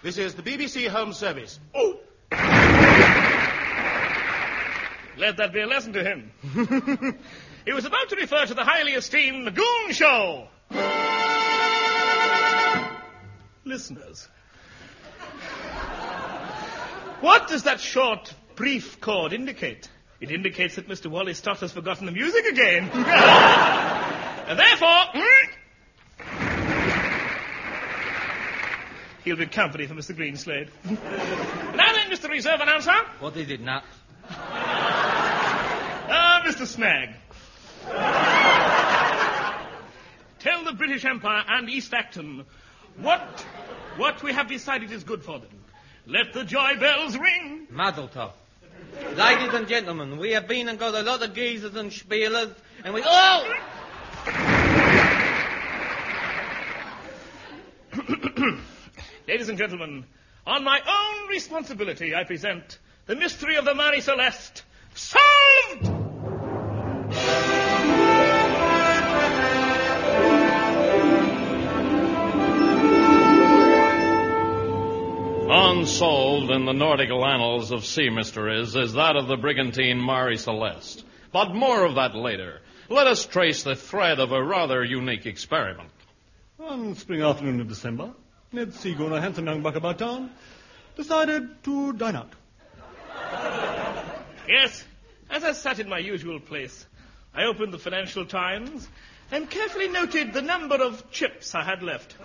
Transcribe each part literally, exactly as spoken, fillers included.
This is the B B C Home Service. Oh! Let that be a lesson to him. He was about to refer to the highly esteemed Goon Show. Listeners, what does that short, brief chord indicate? It indicates that Mister Wally Stott has forgotten the music again. And therefore, he'll be company for Mister Greenslade. Now then, Mister Reserve Announcer. What is it now? Ah, Mister Snag. Tell the British Empire and East Acton what, what we have decided is good for them. Let the joy bells ring. Mazel tov. Ladies and gentlemen, we have been and got a lot of geezers and spielers, and we... Oh! Ladies and gentlemen, on my own responsibility, I present the mystery of the Marie Celeste, solved! Unsolved in the nautical annals of sea mysteries is that of the brigantine Marie Celeste. But more of that later. Let us trace the thread of a rather unique experiment. One spring afternoon in December, Ned Seagoon, a handsome young buck about town, decided to dine out. Yes, as I sat in my usual place, I opened the Financial Times and carefully noted the number of chips I had left.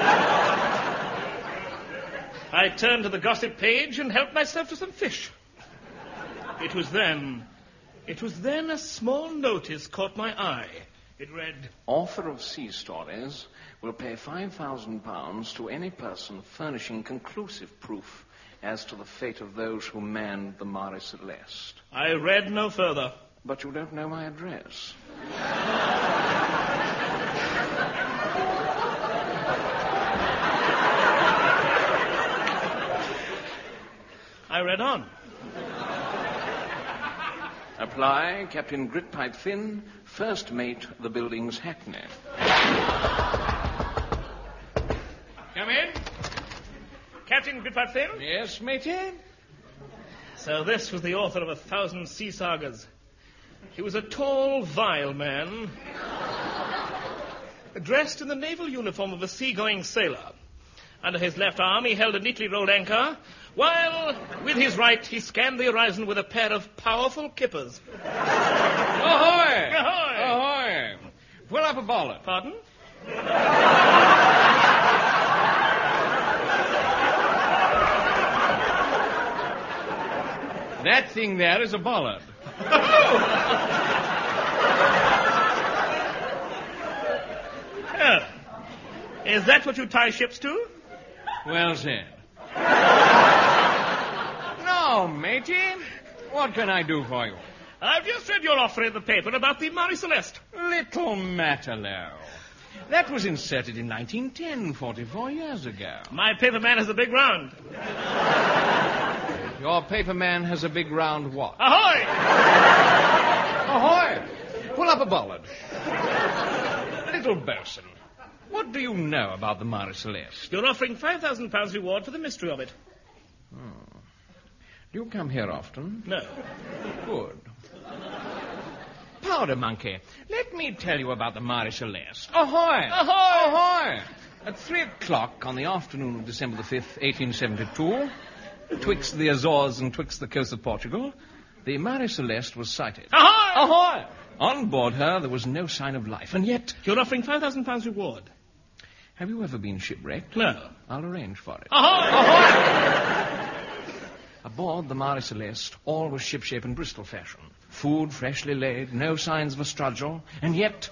I turned to the gossip page and helped myself to some fish. It was then, it was then a small notice caught my eye. It read, Author of Sea Stories will pay five thousand pounds to any person furnishing conclusive proof as to the fate of those who manned the Marie Celeste. I read no further. But you don't know my address. I read on. Apply, Captain Gritpipe Finn, first mate, the building's hackney. Come in. Captain Gritpipe Finn? Yes, matey? So this was the author of a thousand sea sagas. He was a tall, vile man, dressed in the naval uniform of a seagoing sailor. Under his left arm he held a neatly rolled anchor, while with his right he scanned the horizon with a pair of powerful kippers. Ahoy! Ahoy! Ahoy! Pull up a bollard. Pardon? That thing there is a bollard. Yeah. Is that what you tie ships to? Well said. No, matey. What can I do for you? I've just read your offer in the paper about the Marie Celeste. Little matter, now. That was inserted in nineteen ten, forty-four years ago. My paper man has a big round. Your paper man has a big round what? Ahoy! Ahoy! Pull up a bollard. Little bosun, what do you know about the Marie Celeste? You're offering five thousand pounds reward for the mystery of it. Hmm. Do you come here often? No. Good. Powder monkey, let me tell you about the Marie Celeste. Ahoy! Ahoy! Ahoy! At three o'clock on the afternoon of December the fifth, eighteen seventy-two, twixt the Azores and twixt the coast of Portugal, the Marie Celeste was sighted. Ahoy! Ahoy! On board her, there was no sign of life, and yet... You're offering five thousand pounds reward. Have you ever been shipwrecked? No. I'll arrange for it. Ahoy! Ahoy! Aboard the Marie Celeste, all was shipshape in Bristol fashion. Food freshly laid, no signs of a struggle, and yet...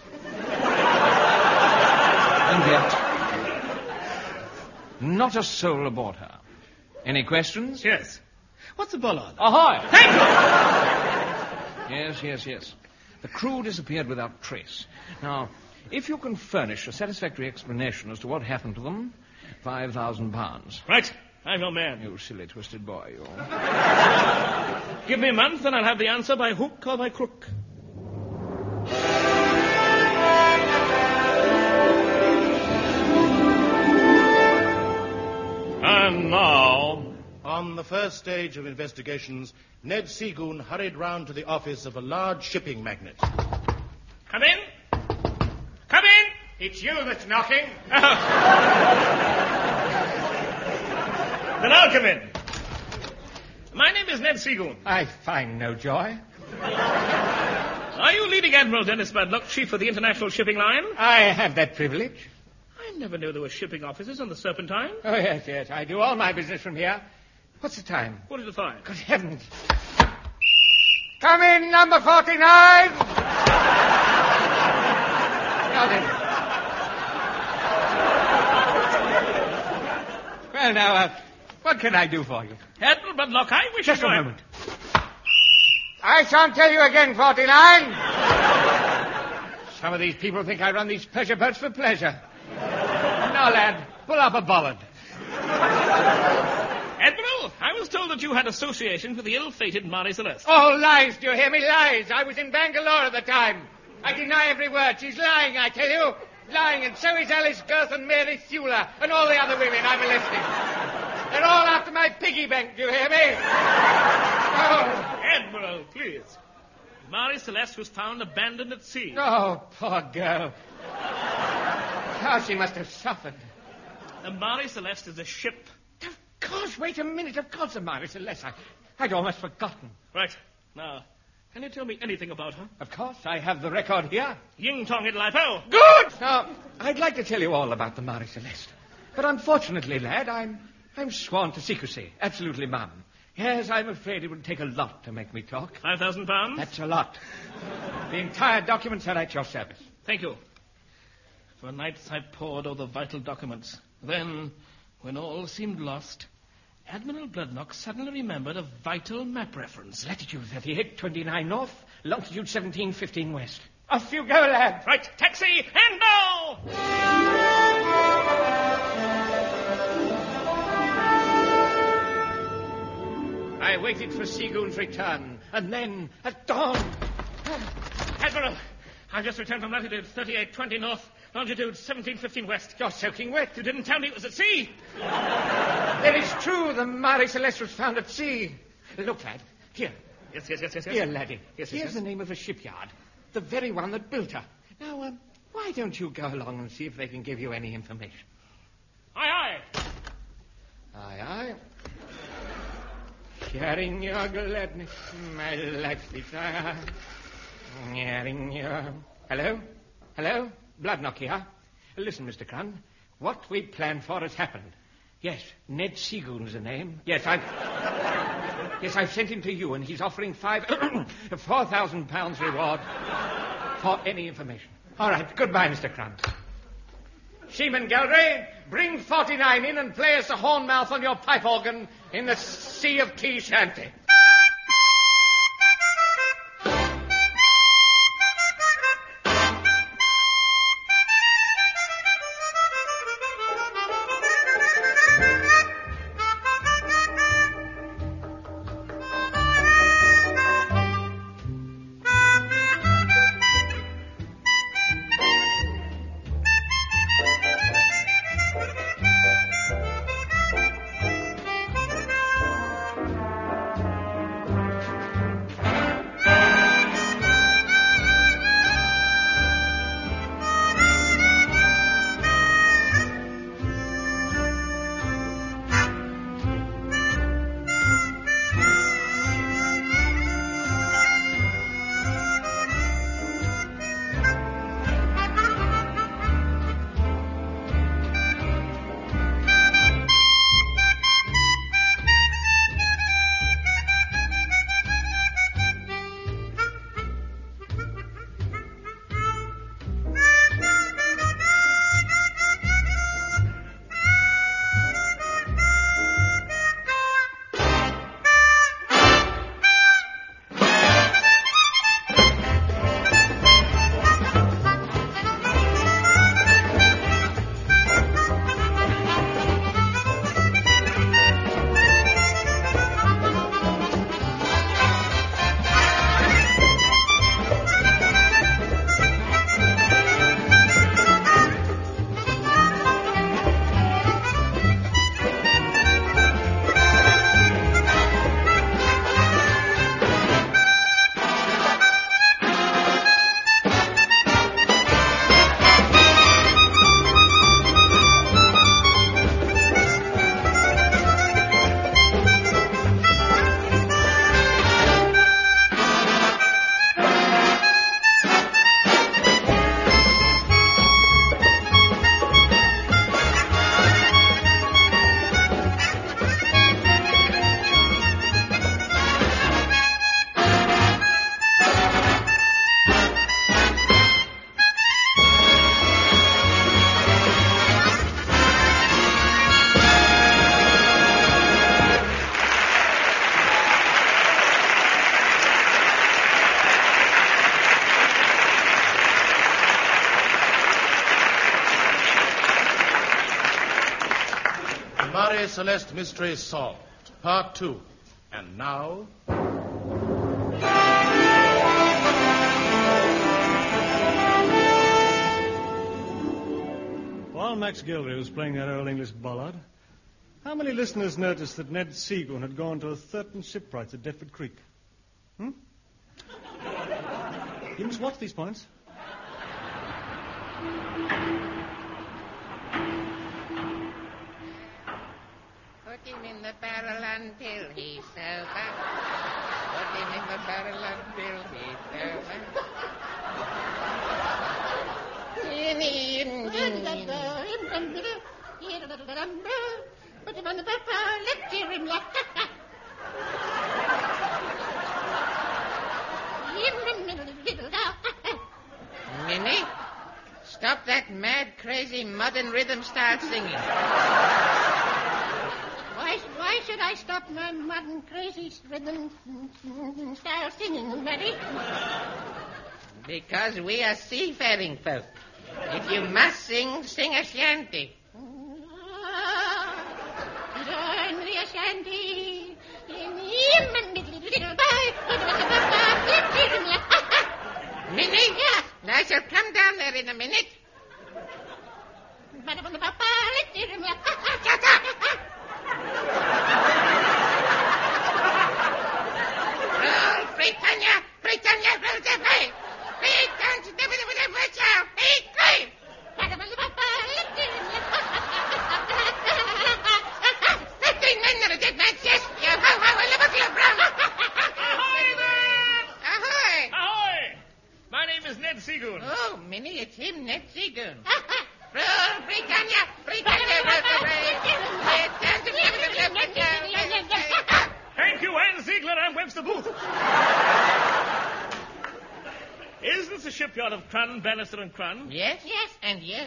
and yet... not a soul aboard her. Any questions? Yes. What's a bollard? Ahoy! Thank you! Yes, yes, yes. The crew disappeared without trace. Now, if you can furnish a satisfactory explanation as to what happened to them, five thousand pounds. Right. I'm your man. You silly, twisted boy, you. Give me a month and I'll have the answer by hook or by crook. And now... On the first stage of investigations, Ned Seagoon hurried round to the office of a large shipping magnate. Come in. Come in. It's you that's knocking. Then I'll come in. My name is Ned Seagoon. I find no joy. Are you leading Admiral Dennis Bradlock, chief of the International Shipping Line? I have that privilege. I never knew there were shipping offices on the Serpentine. Oh, yes, yes. I do all my business from here. What's the time? Quarter to five. Good heavens. Come in, number forty-nine. Now then. Well, now, uh, what can I do for you? Admiral Bradlock, I wish Just you a were- moment. I shan't tell you again, forty-nine. Some of these people think I run these pleasure boats for pleasure. Now, lad, pull up a bollard. Admiral, I was told that you had association with the ill-fated Marie Celeste. Oh, lies, do you hear me? Lies. I was in Bangalore at the time. I deny every word. She's lying, I tell you. Lying, and so is Alice Girth and Mary Thula and all the other women I'm molesting. They're all after my piggy bank, do you hear me? Oh. Admiral, please. Marie Celeste was found abandoned at sea. Oh, poor girl. How she must have suffered. The Marie Celeste is a ship. Of course, wait a minute. Of course, the Marie Celeste. I, I'd almost forgotten. Right. Now, can you tell me anything about her? Of course, I have the record here. Ying Tong It Lipo. Good! Now, I'd like to tell you all about the Marie Celeste. But unfortunately, lad, I'm I'm sworn to secrecy. Absolutely, mum. Yes, I'm afraid it would take a lot to make me talk. Five thousand pounds? That's a lot. The entire documents are at your service. Thank you. For nights I pored over the vital documents. Then, when all seemed lost, Admiral Bradlock suddenly remembered a vital map reference. Latitude thirty-eight, twenty-nine north, longitude seventeen, fifteen west. Off you go, lad. Right, taxi, and now! I waited for Seagoon's return, and then, at dawn... Admiral, I've just returned from latitude thirty-eight, twenty north, longitude seventeen, fifteen west. You're soaking wet. You didn't tell me it was at sea. Then it's true the Marie Celeste was found at sea. Look, lad, here. Yes, yes, yes, yes, yes. Here, laddie. Yes, yes, Here's yes. the name of a shipyard. The very one that built her. Now, um, why don't you go along and see if they can give you any information? Aye, aye. Aye, aye. Sharing your gladness, my life desire. Sharing your... Hello? Hello? Bloodknock here. Listen, Mister Crun. What we planned for has happened. Yes, Ned Seagoon's the name. Yes, I've... Yes, I've sent him to you, and he's offering five... four thousand pounds reward for any information. All right, goodbye, Mister Crun. Seaman Geldray, bring forty-nine in and play us a horn mouth on your pipe organ in the Sea of Tea Shanty. Celeste mystery solved. Part two. And now... While Max Gildery was playing that old English ballad, how many listeners noticed that Ned Seagoon had gone to a certain shipwrights at Deptford Creek? Hmm? You must watch these points. Put him in the barrel until he's sober. Put him in the barrel until he's sober. Put him on the pepper, let's hear him laugh. Minnie, stop that mad, crazy, modern rhythm style singing. Why, why should I stop my modern, crazy rhythm style singing, Mary? Because we are seafaring folk. If you must sing, sing a shanty. Learn the shanty. Minnie? Yes. I shall come down there in a minute. Shut up! Roll, Britannia! Britannia, roll the way! Hey, don't you never never watch out! Hey, hey! Fifteen men are dead man, yes! Yo, ho, ho, a Liverpool brown! Ahoy there! Ahoy! Ahoy! My name is Ned Seagoon. Oh, Minnie, it's him, Ned Seagoon. Roll, Britannia! Britannia, roll the way! Hey, don't you never never watch out! Thank you, Ann Ziegler and Webster Booth. Is this the shipyard of Crun, Bannister and Crun? Yes? Yes, and yes.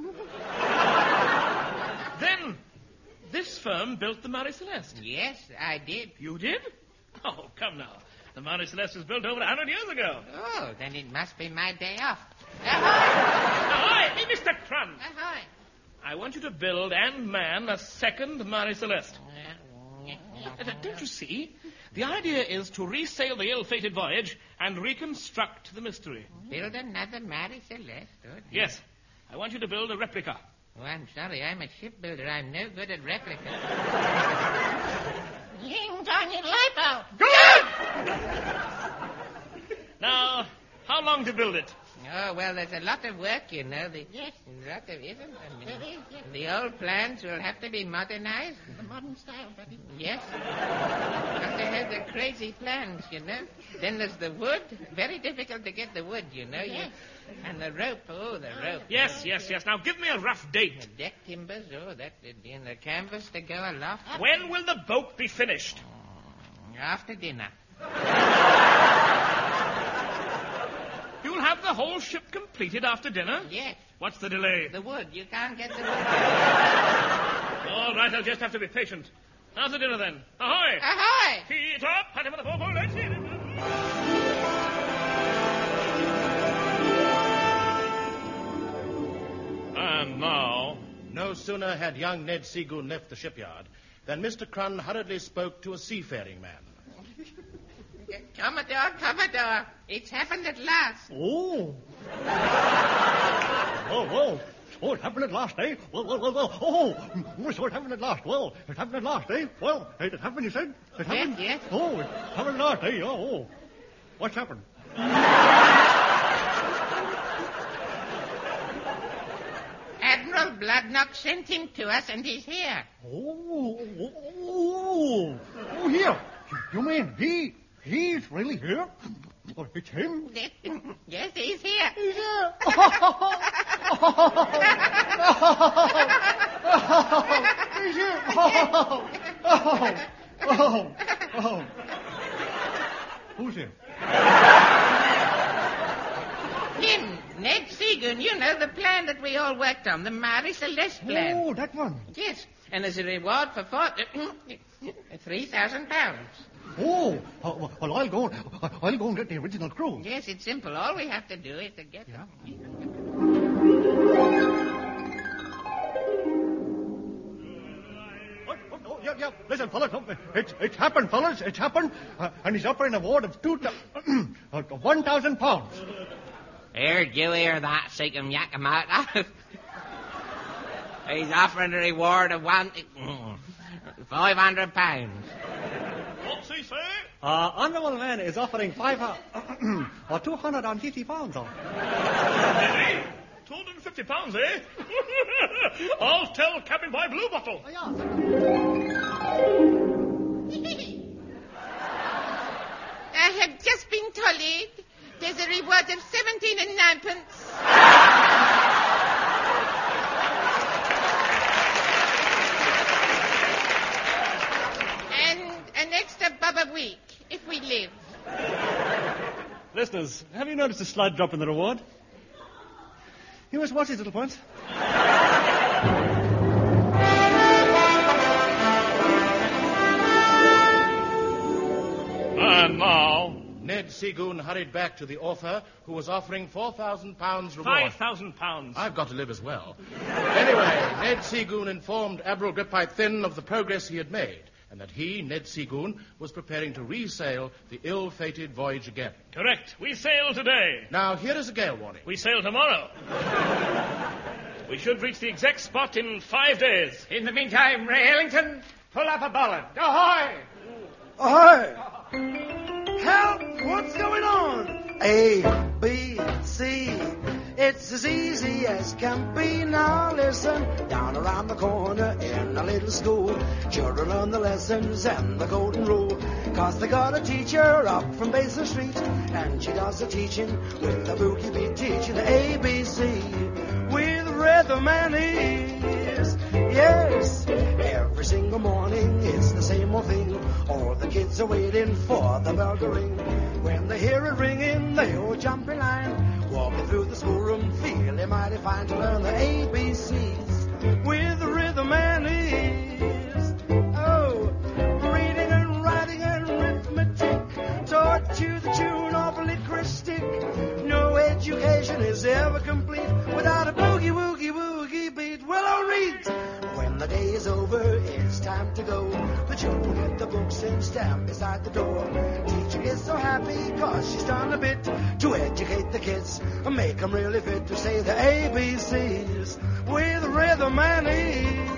Then, this firm built the Marie Celeste. Yes, I did. You did? Oh, come now. The Marie Celeste was built over a hundred years ago. Oh, then it must be my day off. Ahoy! Hey, Mister Crun. Ahoy! I want you to build and man a second Marie Celeste. Uh, Don't you see? The idea is to resail the ill-fated voyage and reconstruct the mystery. Build another Marie Celeste? Oh, dear. Yes. I want you to build a replica. Oh, I'm sorry. I'm a shipbuilder. I'm no good at replicas. Ying on your lipo. Now, how long to build it? Oh, well, there's a lot of work, you know. The, Yes. A lot of, isn't there? There is, yes. The old plans will have to be modernized. The modern style, buddy. Yes. But they have the crazy plans, you know. Then there's the wood. Very difficult to get the wood, you know. You, Yes. and the rope. Oh, the rope. Yes, yes, yes. Now, give me a rough date. The deck timbers. Oh, that and the canvas to go aloft. When will the boat be finished? After dinner. You'll have the whole ship completed after dinner? Yes. What's the delay? The wood. You can't get the wood. All right, I'll just have to be patient. After dinner, then. Ahoy! Ahoy! Feet up, pat him on the forefoot, let's hit it. And now, No sooner had young Ned Seagoon left the shipyard than Mister Crun hurriedly spoke to a seafaring man. Commodore, Commodore. It's happened at last. Oh. Oh, well. Oh, it happened at last, eh? Well, well, well, well. Oh, oh, so it happened at last. Well, it happened at last, eh? Well, it happened, you said? It happened? yes. Oh, it happened at last, eh? Oh, oh. What's happened? Admiral Bloodnock sent him to us, and he's here. Oh, oh, oh, oh, here. You mean he, he's really here? Oh, it's him? Yes, he's here. He's here. He's here. Oh, oh, oh, oh. Who's here? Him, Ned Seagoon. You know the plan that we all worked on, the Marie Celeste plan. Oh, that one. Yes, and as a reward for four, three thousand pounds. Oh, uh, well, I'll go. I'll go and get the original crew. Yes, it's simple. All we have to do is to get. Yeah. What? yeah, yeah. Listen, fellas, it's, it's happened, fellas. It's happened. Uh, and he's offering an award of two, uh, one thousand pounds. Heard you hear that, Seacombe Yakamata? He's offering a reward of one... five hundred pounds. What's he say? Uh, honourable man is offering five... Uh, or two hundred and fifty pounds. Or... two hundred and fifty pounds, eh? I'll tell Captain Boy Blue Bottle. Oh, yeah. I have just been told there's a reward of seventeen and ninepence. And an extra bob a week, if we live. Listeners, have you noticed a slight drop in the reward? You must watch these little points. And now... Ned Seagoon hurried back to the author, who was offering four thousand pounds reward. Five thousand pounds. I've got to live as well. Anyway, Ned Seagoon informed Admiral Gripite Thin of the progress he had made, and that he, Ned Seagoon, was preparing to re-sail the ill-fated voyage again. Correct. We sail today. Now, here is a gale warning. We sail tomorrow. We should reach the exact spot in five days. In the meantime, Ray Ellington, pull up a bollard. Ahoy! Ahoy! Help! What's going on? A, B, C. It's as easy as can be. Now listen, down around the corner in a little school, children learn the lessons and the golden rule. Cause they got a teacher up from Basin Street, and she does the teaching with a boogie beat, teaching the A B C with rhythm and ease. Yes, every single morning it's the same old thing. All the kids are waiting for the bell to ring. When they hear it ringing, they all jump in line, walking through the schoolroom, feeling mighty fine to learn the A B Cs with rhythm and ease. Oh, reading and writing and arithmetic, taught to the tune of a licorice stick. No education is ever complete without a boogie woogie woogie beat. Well, I'll read. When the day is over, it's time to go. The children get the books and stand beside the door. Teacher is so happy cause she's done a bit to educate the kids and make them really fit to say the A B Cs with rhythm and ease.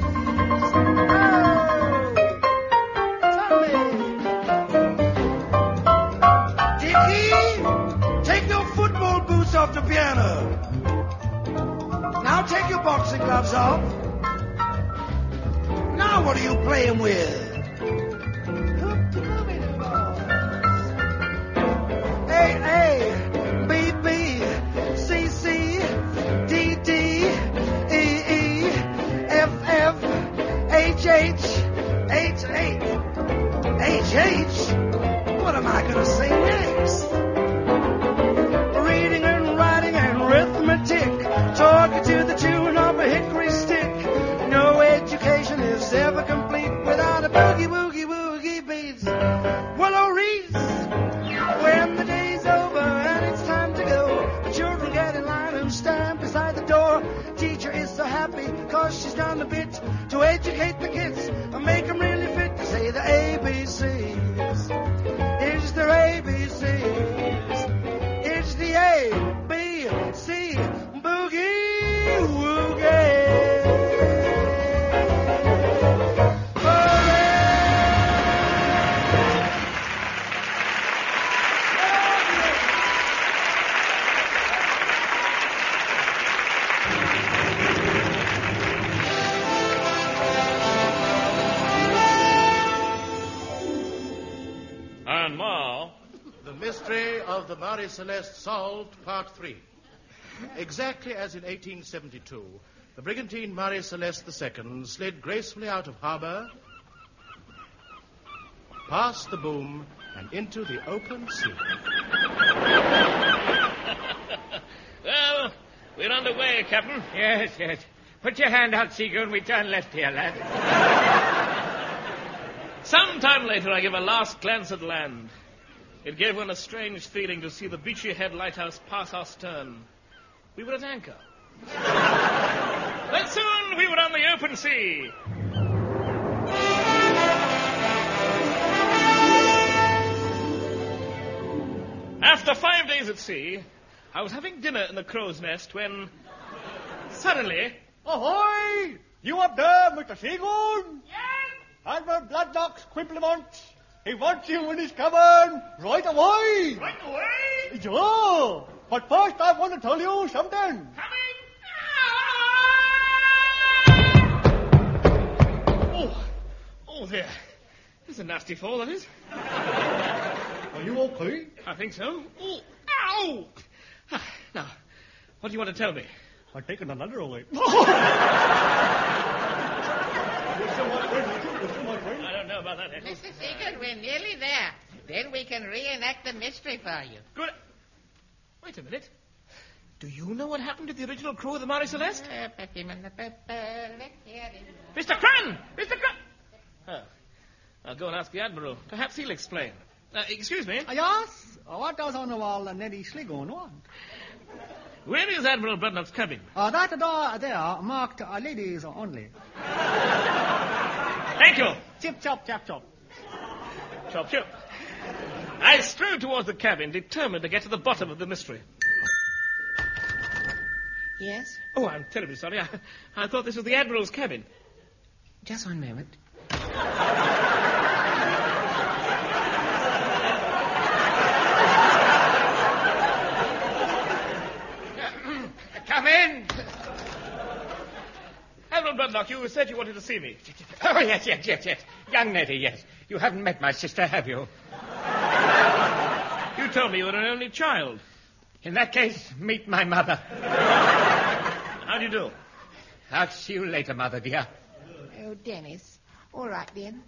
Oh, Dickie, take your football boots off the piano. Now take your boxing gloves off. Now what are you playing with? A, A, B, B, C, C, D, D, E, E, F, F, H, H, H, H, H, H? What am I going to say next? Reading and writing and arithmetic, talking to the tune of a hickory stick. No education is ever complete without a boogie woogie woogie beats. Well, oh, Reese, when the day's over and it's time to go, the children get in line and stand beside the door. Teacher is so happy cause she's done a bit to educate the kids and make them really fit to say the A B Cs. It's their A B Cs. It's the A, B, C, boogie woogie. Mystery of the Marie Celeste solved, part three. Exactly as in eighteen seventy-two, the brigantine Marie Celeste the Second slid gracefully out of harbour, past the boom, and into the open sea. Well, we're underway, Captain. Yes, yes. Put your hand out, Seagoon. We turn left here, lad. Some time later, I give a last glance at land. It gave one a strange feeling to see the Beachy Head lighthouse pass our stern. We were at anchor. Then soon we were on the open sea. days at sea, I was having dinner in the crow's nest when suddenly... Ahoy! You up there, Mister Seagoon? Yes? Admiral Bloodlock's Quimplement. He wants you in his cabin right away. Right away? Sure. But first I want to tell you something. Coming! Oh, oh there. That's a nasty fall, that is. Are you okay? I think so. Oh, ow! Ah, now, what do you want to tell me? I've taken another away. I don't know about that, Eccles. Mister Seagoon, we're nearly there. Then we can reenact the mystery for you. Good. Wait a minute. Do you know what happened to the original crew of the Marie Celeste? Uh, let's hear it. Mister Cran! Mister Cran! Oh. I'll go and ask the Admiral. Perhaps he'll explain. Uh, excuse me. Uh, yes? Uh, what does Honourable uh, Neddy Sligoon want? Where is Admiral Bloodlock's cabin? Uh, that door there, marked uh, ladies only. Thank you. Chip, chop, chap, chop. Chop, chop. I strode towards the cabin, determined to get to the bottom of the mystery. Yes? Oh, I'm terribly sorry. I, I thought this was the Admiral's cabin. Just one moment. Come in. Admiral Bloodlock, you said you wanted to see me. Oh, yes, yes, yes, yes. Young Nettie, yes. You haven't met my sister, have you? You told me you were an only child. In that case, meet my mother. How do you do? I'll see you later, Mother, dear. Oh, Dennis. All right, then.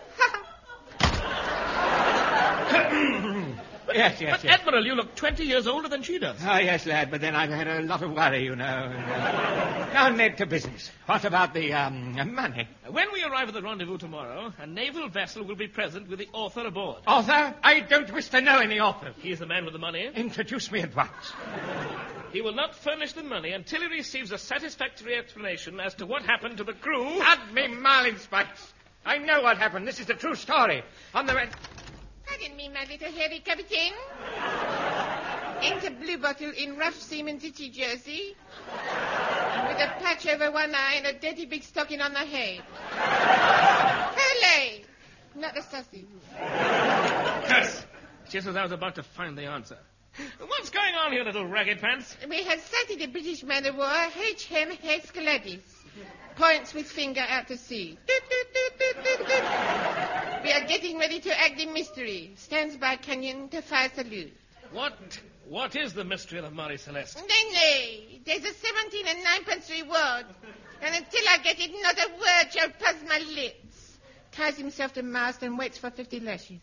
Yes, yes, But, yes. Admiral, you look twenty years older than she does. Ah, yes, lad, but then I've had a lot of worry, you know. Now, Ned, to business. What about the, um, money? When we arrive at the rendezvous tomorrow, a naval vessel will be present with the author aboard. Author? I don't wish to know any author. He is the man with the money. Introduce me at once. He will not furnish the money until he receives a satisfactory explanation as to what happened to the crew. Had me marlin spikes. I know what happened. This is the true story. On the red... Pardon me, my little hairy captain. Enter Blue Bottle in rough seaman's itchy jersey, with a patch over one eye and a dirty big stocking on the head. Hooray! Not a sausage. Yes. Just as I was about to find the answer. What's going on here, little ragged pants? We have sighted the British man-of-war H M Hex Gladys. Points with finger out to sea. Doot, doot, doot, doot, doot, doot. We are getting ready to act the mystery. Stands by canyon to fire salute. What? What is the mystery of the Marie Celeste? Nay, nay. There's a seventeen and ninepence reward. And until I get it, not a word shall pass my lips. Ties himself to mast and waits for fifty lashes.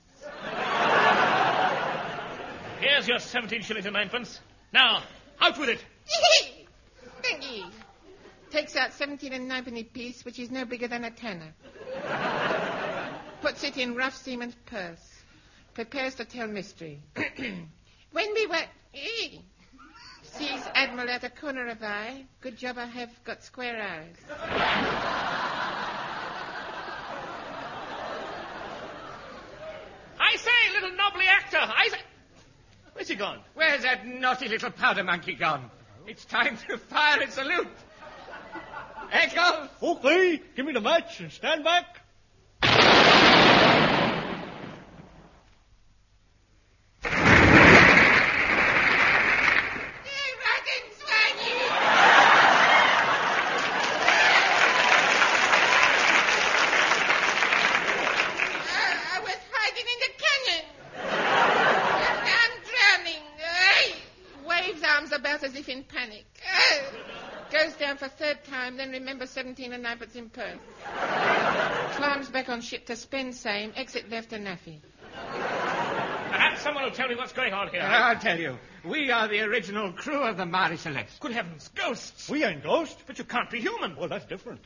Here's your seventeen shillings and ninepence. Now, out with it. Thank ye. Takes out seventeen and ninepenny piece, which is no bigger than a tenner. Puts it in rough seaman's purse. Prepares to tell mystery. When we were... Eh. Sees Admiral at a corner of eye. Good job I have got square eyes. I say, little knobbly actor. I say... Where's he gone? Where's that naughty little powder monkey gone? It's time to fire and salute. Echo! Okay, give me the match and stand back. As if in panic. Uh, goes down for third time, then remembers seventeen and ninepence in purse. Climbs back on ship to spend same, exit left and naffy. Perhaps someone will tell me what's going on here. I'll tell you. We are the original crew of the Marie Celeste. Good heavens, ghosts. We ain't ghosts. But you can't be human. Well, that's different.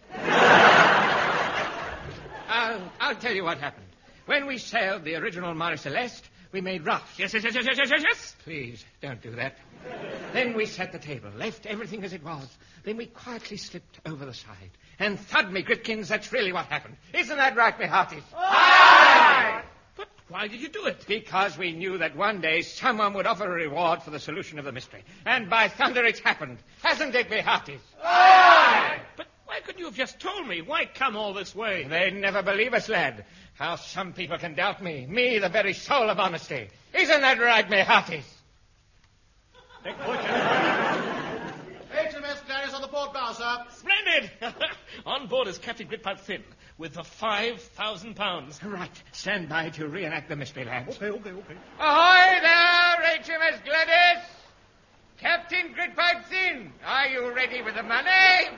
I'll, I'll tell you what happened. When we sailed the original Marie Celeste, we made roughs. Yes, yes, yes, yes, yes, yes, yes. Please, don't do that. Then we set the table, left everything as it was. Then we quietly slipped over the side. And thud me, Gritkins, that's really what happened. Isn't that right, me hearties? Aye! But Why did you do it? Because we knew that one day someone would offer a reward for the solution of the mystery. And by thunder, it's happened. Hasn't it, me hearties? Aye! But why couldn't you have just told me? Why come all this way? They'd never believe us, lad. How some people can doubt me. Me, the very soul of honesty. Isn't that right, me hearties? H M S Gladys on the port bow, sir. Splendid! On board is Captain Gritpipe Finn with the five thousand pounds. Right. Stand by to reenact the mystery, lads. Okay, okay, okay. Ahoy there, H M S Gladys! Captain Gritpipe Finn, are you ready with the money?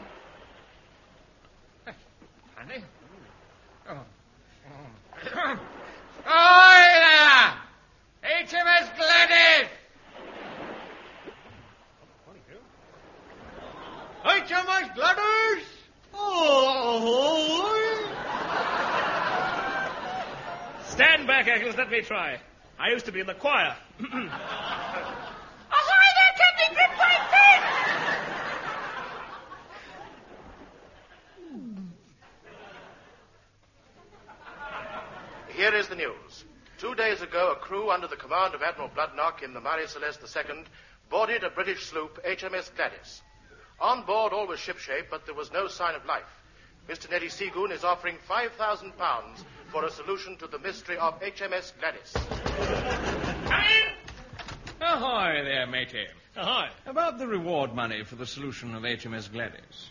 Money? Oh. Oh. Ahoy there! H M S Gladys! H M S Gladys! Oh! Stand back, Eccles. Let me try. I used to be in the choir. Ahoy there, Captain Gritpipe Finn! Here is the news. Two days ago, a crew under the command of Admiral Bloodnock in the Marie Celeste the Second boarded a British sloop, H M S Gladys. On board, all was shipshape, but there was no sign of life. Mister Neddy Seagoon is offering five thousand pounds for a solution to the mystery of H M S Gladys. Come in! Ahoy there, matey. Ahoy. About the reward money for the solution of H M S Gladys.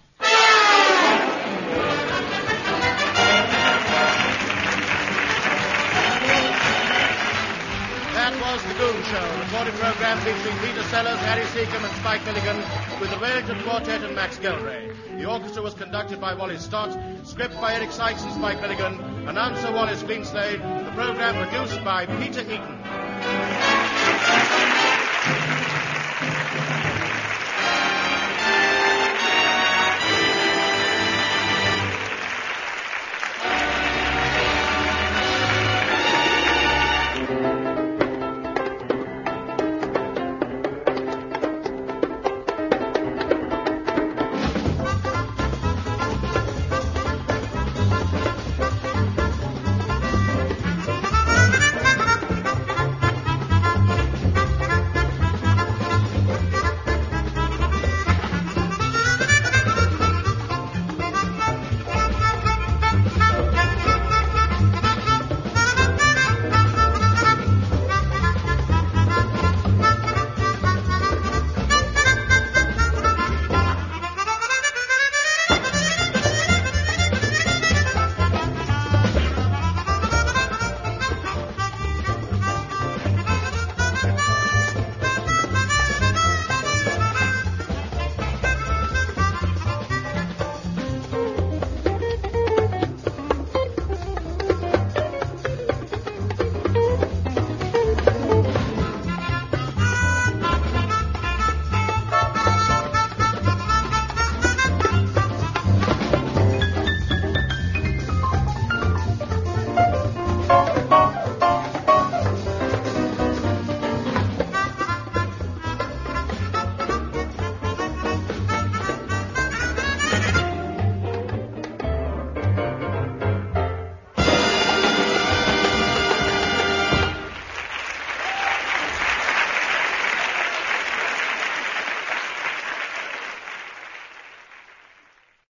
That was The Goon Show, a recorded program featuring Peter Sellers, Harry Seacombe, and Spike Milligan, with the Wellington Quartet and Max Gelray. The orchestra was conducted by Wally Stott, script by Eric Sykes and Spike Milligan, announcer Wallace Greenslade, the program produced by Peter Eaton.